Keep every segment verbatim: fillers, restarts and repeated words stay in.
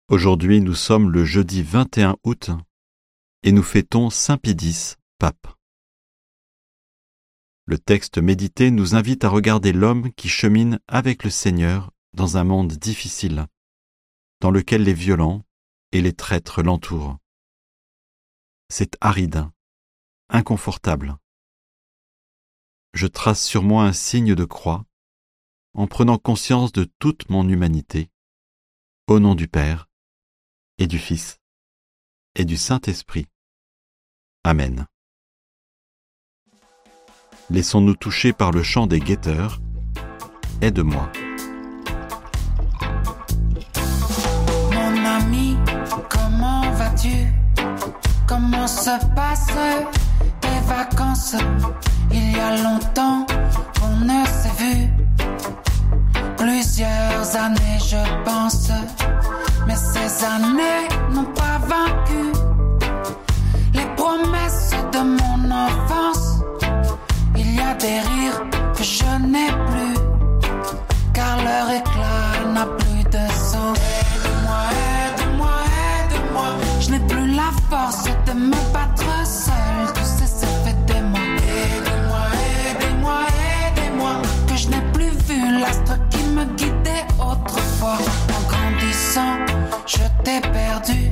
Aujourd'hui, nous sommes le jeudi vingt et un août et nous fêtons Saint Pie X, pape. Le texte médité nous invite à regarder l'homme qui chemine avec le Seigneur dans un monde difficile, dans lequel les violents et les traîtres l'entourent. C'est aride, inconfortable. Je trace sur moi un signe de croix, en prenant conscience de toute mon humanité, au nom du Père, et du Fils, et du Saint-Esprit. Amen. Laissons-nous toucher par le chant des guetteurs. Aide-moi. Mon ami, comment vas-tu? Comment se passent tes vacances? Il y a longtemps qu'on ne s'est vu. Plusieurs années, je pense. Mais ces années n'ont pas vaincu les promesses de mon enfance. Il y a des rires que je n'ai plus, car leur éclat n'a plus de sens. Aide-moi, aide-moi, aide-moi. Je n'ai plus la force de me battre seul. Tu sais, ça fait des mois. Aide-moi, aidez-moi, aidez-moi. Que je n'ai plus vu l'astre qui me guidait autrefois. En grandissant, je t'ai perdu.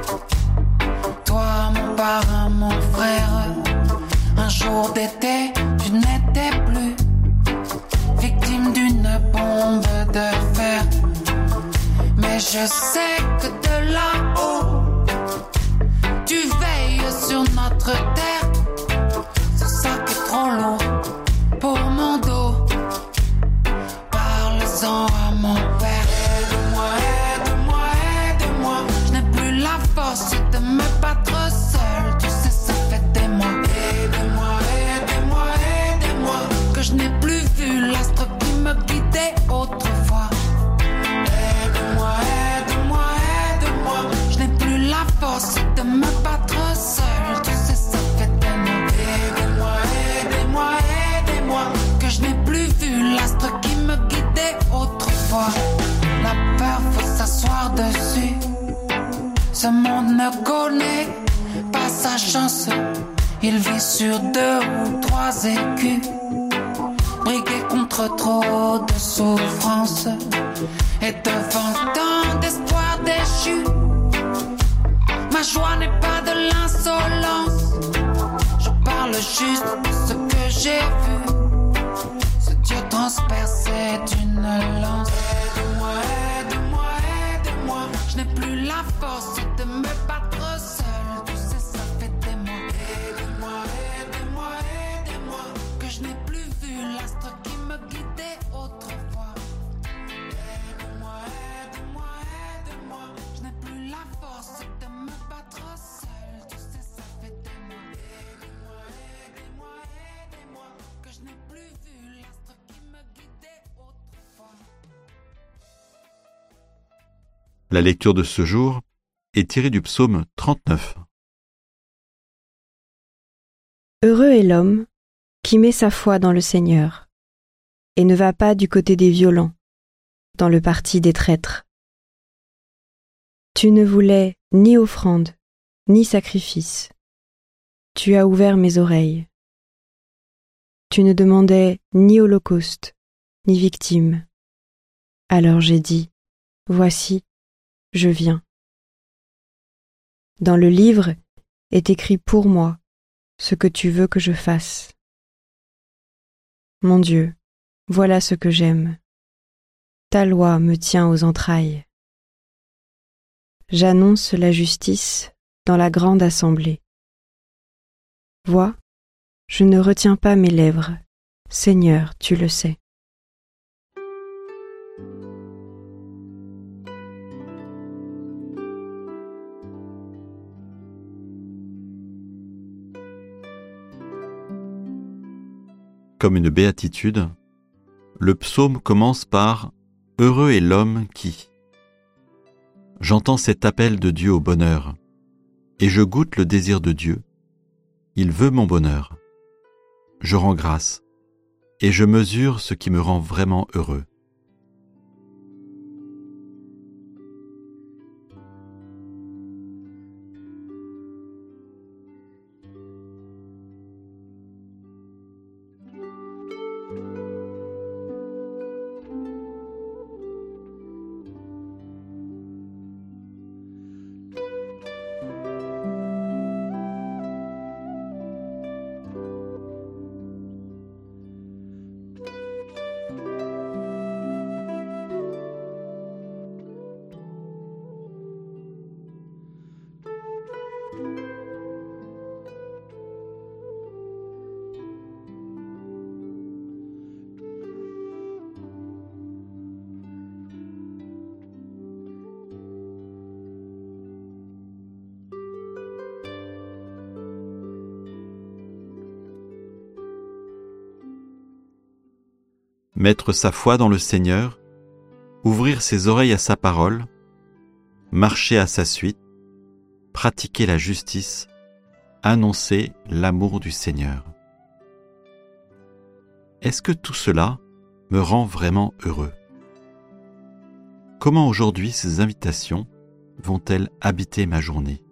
Toi, mon parrain, mon frère. Un jour d'été, tu n'étais plus victime d'une bombe de fer. Mais je sais que de là-haut, tu veilles sur notre terre. Ce sac est trop lourd pour mon dos. Parle-en à mon père. Aide-moi, aide-moi, aide-moi. Je n'ai plus la force de me battre seul. Tu sais, ça fait des mois. Aide-moi, aidez-moi, aidez-moi. Que je n'ai plus vu l'astre qui me guidait autrefois. Aide-moi, aide-moi, aide-moi. Je n'ai plus la force de me battre seul. Tu sais, ça fait des mois. Aide-moi, aidez-moi, aidez-moi. Que je n'ai plus vu l'astre qui me guidait autrefois. La peur, faut s'asseoir dessus. Ce monde ne connaît pas sa chance. Il vit sur deux ou trois écus, brigué contre trop de souffrance. Et devant tant d'espoir déchu, ma joie n'est pas de l'insolence. Je parle juste de ce que j'ai vu. Ce Dieu transpercé d'une lance. Aide-moi, aide-moi, aide-moi. Je n'ai plus la force de me battre seul. Tu sais, ça fait des mois. Aide-moi, aidez-moi, aidez-moi. Que je n'ai plus vu l'astre qui me guidait autrefois. Aide-moi, aide-moi, aide-moi. Je n'ai plus la force de me battre seul. Tu sais, ça fait des mois. Aide-moi, aidez-moi, aidez-moi. Que je n'ai plus vu l'astre qui me guidait autrefois. La lecture de ce jour est tirée du psaume trente-neuf. Heureux est l'homme qui met sa foi dans le Seigneur et ne va pas du côté des violents, dans le parti des traîtres. Tu ne voulais ni offrande, ni sacrifice. Tu as ouvert mes oreilles. Tu ne demandais ni holocauste, ni victime. Alors j'ai dit, voici, je viens. Dans le livre est écrit pour moi ce que tu veux que je fasse. Mon Dieu, voilà ce que j'aime. Ta loi me tient aux entrailles. J'annonce la justice dans la grande assemblée. Vois, je ne retiens pas mes lèvres. Seigneur, tu le sais. Comme une béatitude, le psaume commence par « Heureux est l'homme qui ». J'entends cet appel de Dieu au bonheur, et je goûte le désir de Dieu. Il veut mon bonheur. Je rends grâce, et je mesure ce qui me rend vraiment heureux. mettre sa foi dans le Seigneur, ouvrir ses oreilles à sa parole, marcher à sa suite, pratiquer la justice, annoncer l'amour du Seigneur. Est-ce que tout cela me rend vraiment heureux? Comment aujourd'hui ces invitations vont-elles habiter ma journée?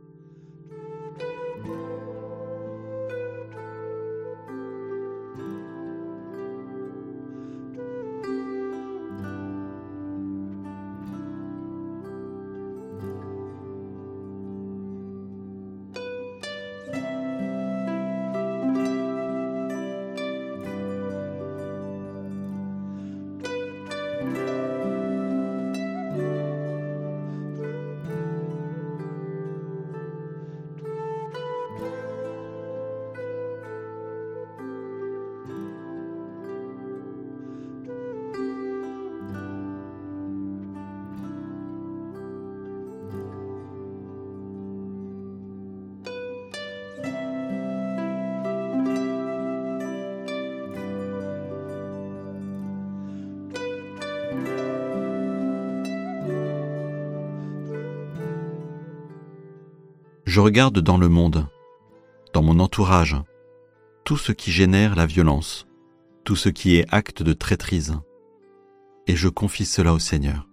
Je regarde dans le monde, dans mon entourage, tout ce qui génère la violence, tout ce qui est acte de traîtrise, et je confie cela au Seigneur.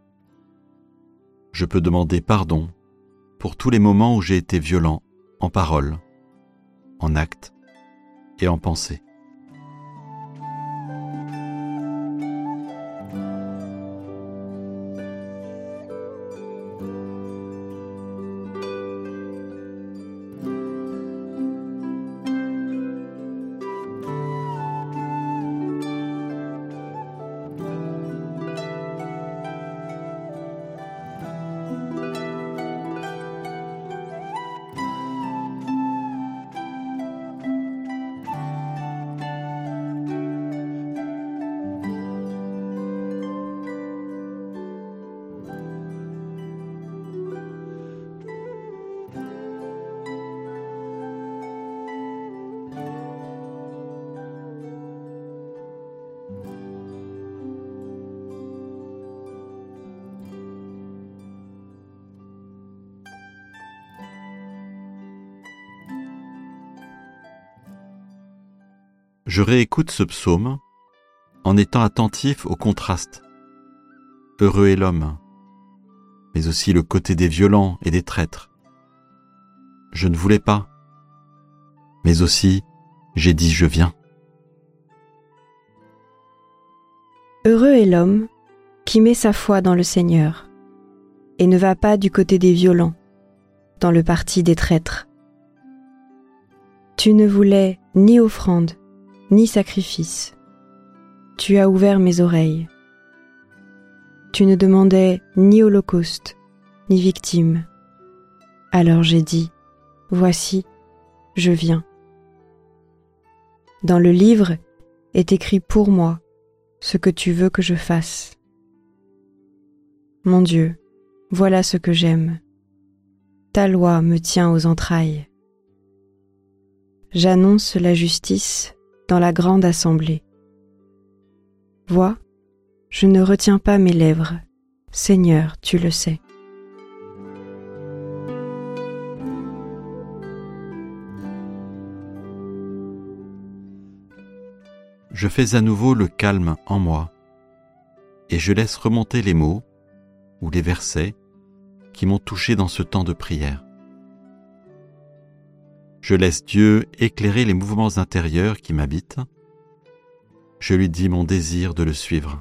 Je peux demander pardon pour tous les moments où j'ai été violent en parole, en acte et en pensée. Je réécoute ce psaume en étant attentif au contraste. Heureux est l'homme, mais aussi le côté des violents et des traîtres. Je ne voulais pas, mais aussi j'ai dit je viens. Heureux est l'homme qui met sa foi dans le Seigneur et ne va pas du côté des violents, dans le parti des traîtres. Tu ne voulais ni offrande, ni sacrifice. Tu as ouvert mes oreilles. Tu ne demandais ni holocauste, ni victime. Alors j'ai dit, voici, je viens. Dans le livre est écrit pour moi ce que tu veux que je fasse. Mon Dieu, voilà ce que j'aime. Ta loi me tient aux entrailles. J'annonce la justice dans la grande assemblée. Vois, je ne retiens pas mes lèvres. Seigneur, tu le sais. Je fais à nouveau le calme en moi et je laisse remonter les mots ou les versets qui m'ont touché dans ce temps de prière. Je laisse Dieu éclairer les mouvements intérieurs qui m'habitent. Je lui dis mon désir de le suivre.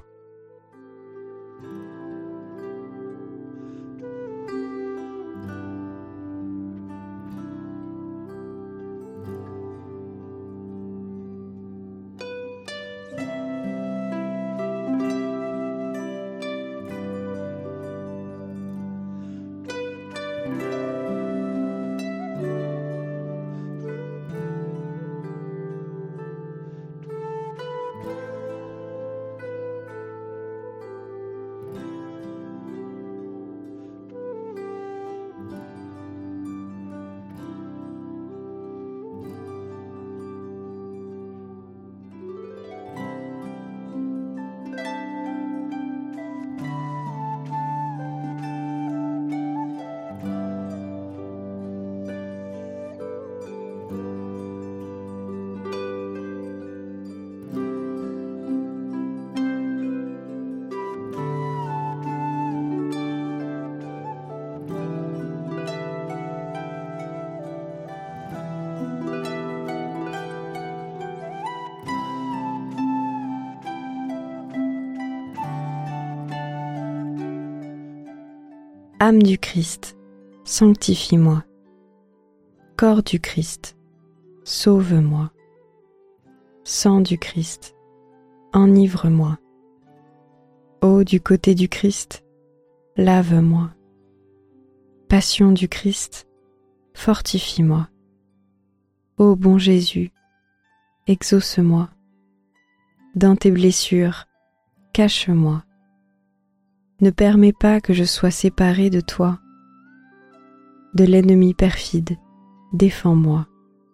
Âme du Christ, sanctifie-moi. Corps du Christ, sauve-moi. Sang du Christ, enivre-moi. Eau du côté du Christ, lave-moi. Passion du Christ, fortifie-moi. Ô bon Jésus, exauce-moi. Dans tes blessures, cache-moi. Ne permets pas que je sois séparé de toi. De l'ennemi perfide, défends-moi.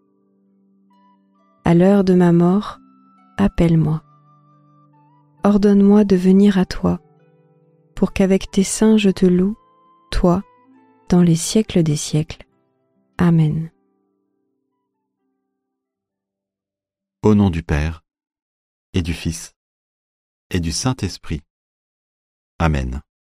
À l'heure de ma mort, appelle-moi. Ordonne-moi de venir à toi, pour qu'avec tes saints je te loue, toi, dans les siècles des siècles. Amen. Au nom du Père, et du Fils, et du Saint-Esprit. Amen.